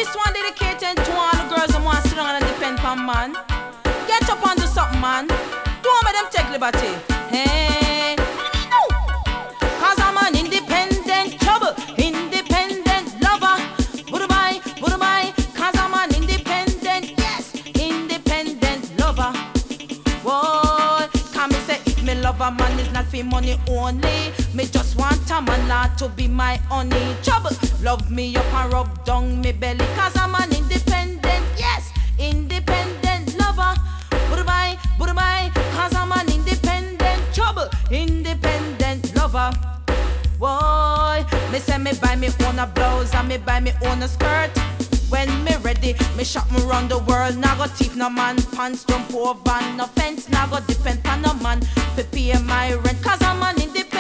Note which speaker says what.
Speaker 1: This one dedicated to all the girls that want to sit down and depend on man. Get up and do something, man. Don't let them take liberty. Hey, no. Cause I'm an independent trouble, independent lover. Goodbye, goodbye. Cause I'm an independent, yes, independent lover. Boy, can me say if me love a man is not for money only. Me just want a man not to be my honey. Trouble, love me up and rub down me belly. Cause I'm an independent, yes, independent lover. Goodbye, goodbye. Cause I'm an independent trouble, independent lover. Boy, me say me buy me own a blouse and me buy me own a skirt. When me ready, me shop me round the world. Now go thief no man, pants jump over no fence. Now go depend on no man to pay my rent. Cause I'm an independent